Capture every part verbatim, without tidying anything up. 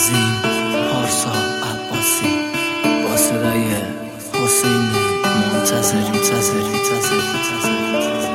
عظیم پارسا عباسی با صدای حسین منتظری منتظری منتظری منتظری.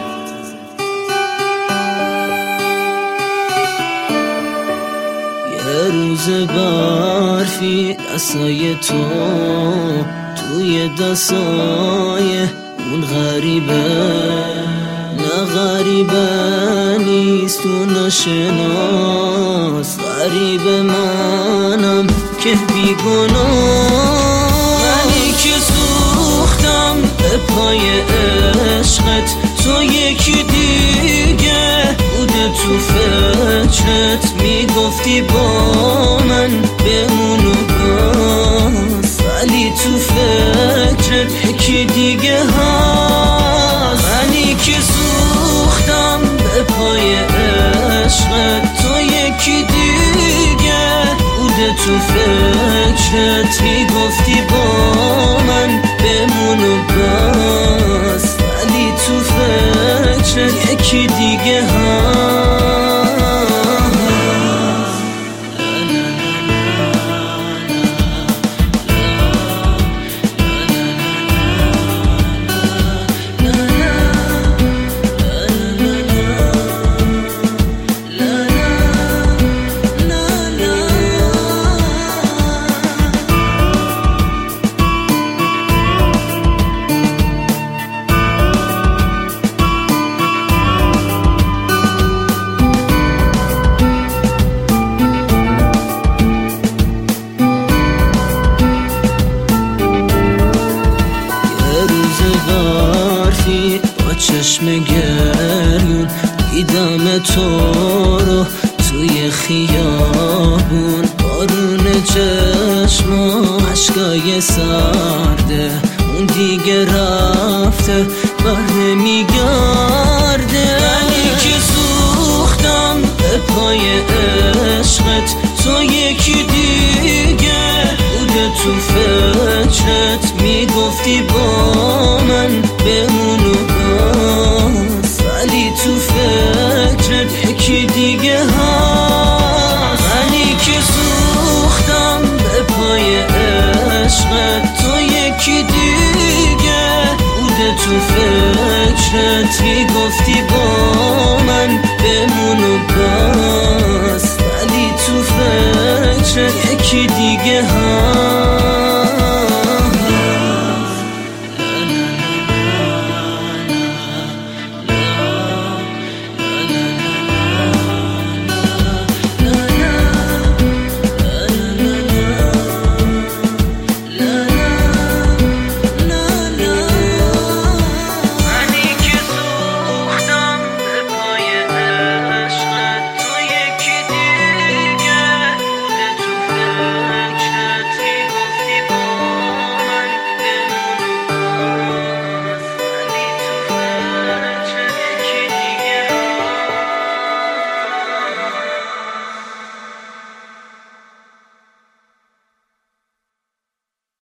یه روز برفی دستای تو توی دستای اون غریبه، نه غریبه نیست تو ناشناس، غریب منم که بیگناه. منی که سوختم به پای عشقت، تو یکی دیگه بوده تو فکرت، میگفتی با من بمون و باز، ولی تو فکرت یکی دیگه هست. منی که سوختم به پای عشقت، تو یکی دیگه بوده تو فکرت، میگفتی با من بمون و باز، ولی تو فکرت یکی دیگه هست. با چشم گریون دیدم تو رو توی خیابون، بارون چشم عشقای سرده، اون دیگه رفته بر نمیگرده. منی که سوختم به پای عشقت، تو یکی دیگه بوده تو فکرت، میگفتی با من بمون و باز، ولی تو فکرت یکی دیگه هست. منی که سوختم به پای عشقت، تو یکی دیگه بوده تو فکرت، میگفتی با من بمون و باز، ولی تو فکرت یکی دیگه هست.